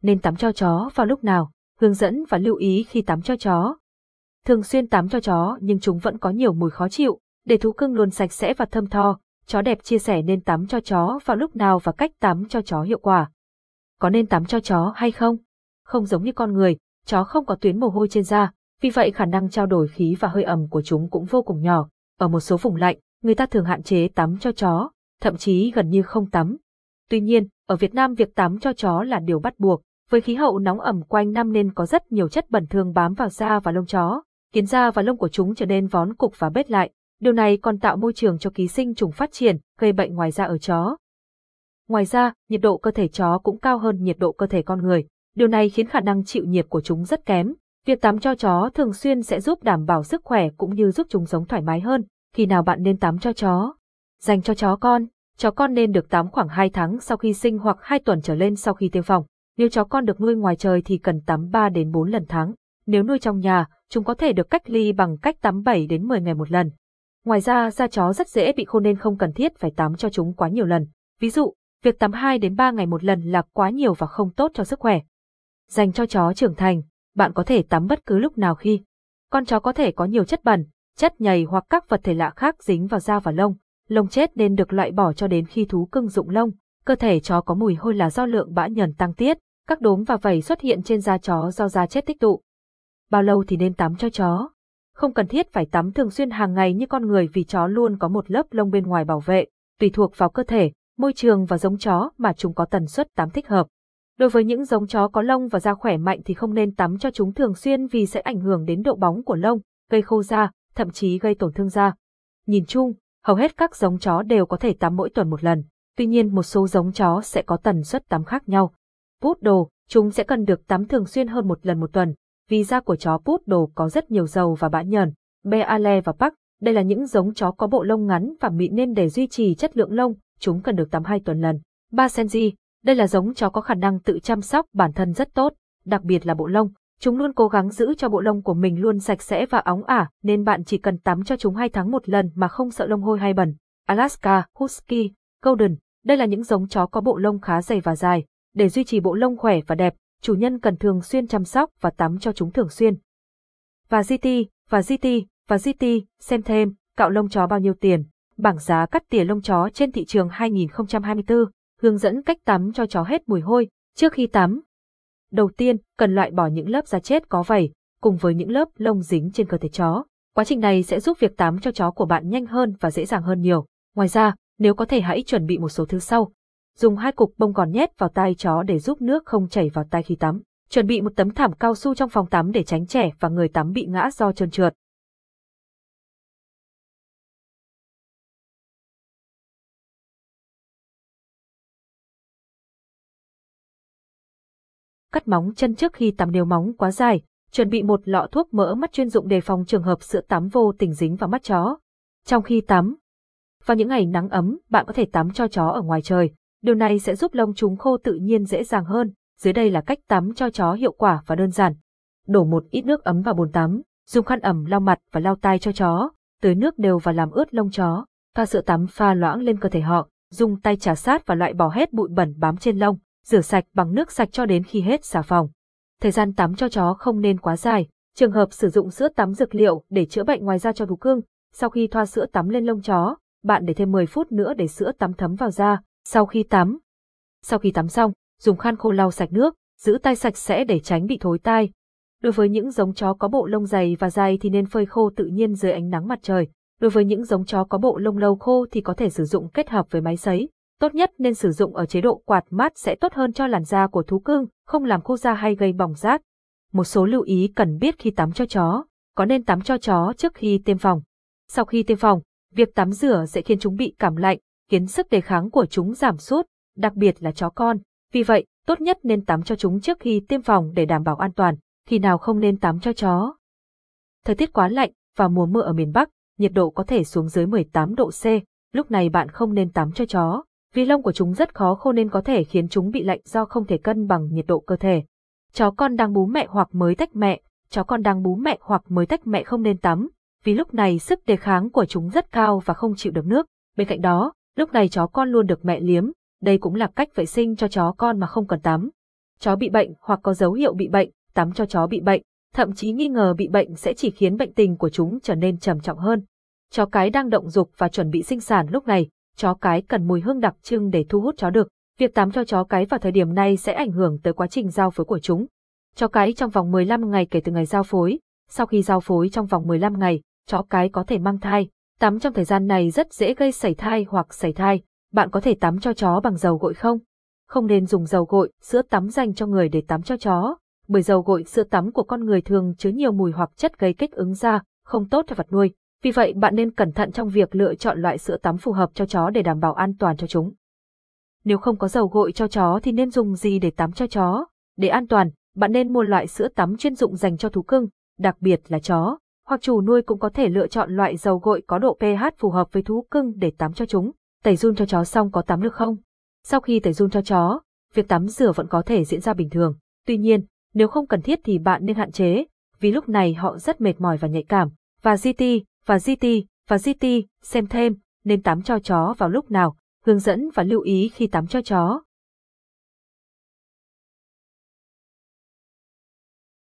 Nên tắm cho chó vào lúc nào? Hướng dẫn và lưu ý khi tắm cho chó. Thường xuyên tắm cho chó nhưng chúng vẫn có nhiều mùi khó chịu. Để thú cưng luôn sạch sẽ và thơm tho, chó đẹp chia sẻ nên tắm cho chó vào lúc nào và cách tắm cho chó hiệu quả. Có nên tắm cho chó hay không? Không giống như con người, chó không có tuyến mồ hôi trên da, vì vậy khả năng trao đổi khí và hơi ẩm của chúng cũng vô cùng nhỏ. Ở một số vùng lạnh, người ta thường hạn chế tắm cho chó, thậm chí gần như không tắm. Tuy nhiên, ở Việt Nam việc tắm cho chó là điều bắt buộc, với khí hậu nóng ẩm quanh năm nên có rất nhiều chất bẩn thường bám vào da và lông chó, khiến da và lông của chúng trở nên vón cục và bết lại. Điều này còn tạo môi trường cho ký sinh trùng phát triển, gây bệnh ngoài da ở chó. Ngoài ra, nhiệt độ cơ thể chó cũng cao hơn nhiệt độ cơ thể con người. Điều này khiến khả năng chịu nhiệt của chúng rất kém. Việc tắm cho chó thường xuyên sẽ giúp đảm bảo sức khỏe cũng như giúp chúng sống thoải mái hơn. Khi nào bạn nên tắm cho chó? Dành cho chó con nên được tắm khoảng 2 tháng sau khi sinh hoặc 2 tuần trở lên sau khi tiêm phòng. Nếu chó con được nuôi ngoài trời thì cần tắm 3 đến 4 lần tháng. Nếu nuôi trong nhà, chúng có thể được cách ly bằng cách tắm 7 đến 10 ngày một lần. Ngoài ra, da chó rất dễ bị khô nên không cần thiết phải tắm cho chúng quá nhiều lần. Ví dụ, việc tắm 2 đến 3 ngày một lần là quá nhiều và không tốt cho sức khỏe. Dành cho chó trưởng thành, bạn có thể tắm bất cứ lúc nào khi. Con chó có thể có nhiều chất bẩn, chất nhầy hoặc các vật thể lạ khác dính vào da và lông. Lông chết nên được loại bỏ cho đến khi thú cưng rụng lông. Cơ thể chó có mùi hôi là do lượng bã nhờn tăng tiết, các đốm và vảy xuất hiện trên da chó do da chết tích tụ. Bao lâu thì nên tắm cho chó? Không cần thiết phải tắm thường xuyên hàng ngày như con người vì chó luôn có một lớp lông bên ngoài bảo vệ, tùy thuộc vào cơ thể, môi trường và giống chó mà chúng có tần suất tắm thích hợp. Đối với những giống chó có lông và da khỏe mạnh thì không nên tắm cho chúng thường xuyên vì sẽ ảnh hưởng đến độ bóng của lông, gây khô da, thậm chí gây tổn thương da. Nhìn chung, hầu hết các giống chó đều có thể tắm mỗi tuần một lần, tuy nhiên một số giống chó sẽ có tần suất tắm khác nhau. Poodle, chúng sẽ cần được tắm thường xuyên hơn một lần một tuần, vì da của chó Poodle có rất nhiều dầu và bã nhờn. Beagle và Pug, đây là những giống chó có bộ lông ngắn và mịn nên để duy trì chất lượng lông, chúng cần được tắm 2 tuần lần. Basenji, đây là giống chó có khả năng tự chăm sóc bản thân rất tốt, đặc biệt là bộ lông. Chúng luôn cố gắng giữ cho bộ lông của mình luôn sạch sẽ và óng ả, nên bạn chỉ cần tắm cho chúng 2 tháng một lần mà không sợ lông hôi hay bẩn. Alaska, Husky, Golden, đây là những giống chó có bộ lông khá dày và dài. Để duy trì bộ lông khỏe và đẹp, chủ nhân cần thường xuyên chăm sóc và tắm cho chúng thường xuyên. Và GT, xem thêm, cạo lông chó bao nhiêu tiền? Bảng giá cắt tỉa lông chó trên thị trường 2024, hướng dẫn cách tắm cho chó hết mùi hôi. Trước khi tắm, đầu tiên, cần loại bỏ những lớp da chết có vảy, cùng với những lớp lông dính trên cơ thể chó. Quá trình này sẽ giúp việc tắm cho chó của bạn nhanh hơn và dễ dàng hơn nhiều. Ngoài ra, nếu có thể hãy chuẩn bị một số thứ sau. Dùng 2 cục bông gòn nhét vào tai chó để giúp nước không chảy vào tai khi tắm. Chuẩn bị một tấm thảm cao su trong phòng tắm để tránh trẻ và người tắm bị ngã do trơn trượt. Cắt móng chân trước khi tắm nếu móng quá dài. Chuẩn bị một lọ thuốc mỡ mắt chuyên dụng đề phòng trường hợp sữa tắm vô tình dính vào mắt chó. Trong khi tắm, vào những ngày nắng ấm, bạn có thể tắm cho chó ở ngoài trời. Điều này sẽ giúp lông chúng khô tự nhiên dễ dàng hơn. Dưới đây là cách tắm cho chó hiệu quả và đơn giản. Đổ một ít nước ấm vào bồn tắm, dùng khăn ẩm lau mặt và lau tai cho chó, tưới nước đều và làm ướt lông chó. Pha sữa tắm pha loãng lên cơ thể họ, dùng tay chà sát và loại bỏ hết bụi bẩn bám trên lông, rửa sạch bằng nước sạch cho đến khi hết xà phòng. Thời gian tắm cho chó không nên quá dài. Trường hợp sử dụng sữa tắm dược liệu để chữa bệnh ngoài da cho thú cưng, sau khi thoa sữa tắm lên lông chó, bạn để thêm 10 phút nữa để sữa tắm thấm vào da. Sau khi tắm xong, dùng khăn khô lau sạch nước, giữ tai sạch sẽ để tránh bị thối tai. Đối với những giống chó có bộ lông dày và dài thì nên phơi khô tự nhiên dưới ánh nắng mặt trời. Đối với những giống chó có bộ lông lâu khô thì có thể sử dụng kết hợp với máy sấy. Tốt nhất nên sử dụng ở chế độ quạt mát sẽ tốt hơn cho làn da của thú cưng, không làm khô da hay gây bỏng rát. Một số lưu ý cần biết khi tắm cho chó. Có nên tắm cho chó trước khi tiêm phòng? Sau khi tiêm phòng, việc tắm rửa sẽ khiến chúng bị cảm lạnh, khiến sức đề kháng của chúng giảm sút, đặc biệt là chó con. Vì vậy, tốt nhất nên tắm cho chúng trước khi tiêm phòng để đảm bảo an toàn. Khi nào không nên tắm cho chó? Thời tiết quá lạnh, vào mùa mưa ở miền Bắc, nhiệt độ có thể xuống dưới 18 độ C, lúc này bạn không nên tắm cho chó. Vì lông của chúng rất khó khô nên có thể khiến chúng bị lạnh do không thể cân bằng nhiệt độ cơ thể. Chó con đang bú mẹ hoặc mới tách mẹ không nên tắm, vì lúc này sức đề kháng của chúng rất cao và không chịu được nước. Bên cạnh đó, lúc này chó con luôn được mẹ liếm, đây cũng là cách vệ sinh cho chó con mà không cần tắm. Chó bị bệnh hoặc có dấu hiệu bị bệnh, tắm cho chó bị bệnh, thậm chí nghi ngờ bị bệnh sẽ chỉ khiến bệnh tình của chúng trở nên trầm trọng hơn. Chó cái đang động dục và chuẩn bị sinh sản lúc này, chó cái cần mùi hương đặc trưng để thu hút chó đực. Việc tắm cho chó cái vào thời điểm này sẽ ảnh hưởng tới quá trình giao phối của chúng. Chó cái trong vòng 15 ngày kể từ ngày giao phối. Sau khi giao phối trong vòng 15 ngày, chó cái có thể mang thai. Tắm trong thời gian này rất dễ gây sảy thai hoặc sảy thai. Bạn có thể tắm cho chó bằng dầu gội không? Không nên dùng dầu gội, sữa tắm dành cho người để tắm cho chó, bởi dầu gội, sữa tắm của con người thường chứa nhiều mùi hoặc chất gây kích ứng da, không tốt cho vật nuôi. Vì vậy bạn nên cẩn thận trong việc lựa chọn loại sữa tắm phù hợp cho chó để đảm bảo an toàn cho chúng. Nếu không có dầu gội cho chó thì nên dùng gì để tắm cho chó? Để an toàn, bạn nên mua loại sữa tắm chuyên dụng dành cho thú cưng, đặc biệt là chó, hoặc chủ nuôi cũng có thể lựa chọn loại dầu gội có độ pH phù hợp với thú cưng để tắm cho chúng. Tẩy giun cho chó xong có tắm được không? Sau khi tẩy giun cho chó, việc tắm rửa vẫn có thể diễn ra bình thường. Tuy nhiên, nếu không cần thiết thì bạn nên hạn chế, vì lúc này họ rất mệt mỏi và nhạy cảm. Và GT, xem thêm, nên tắm cho chó vào lúc nào, hướng dẫn và lưu ý khi tắm cho chó.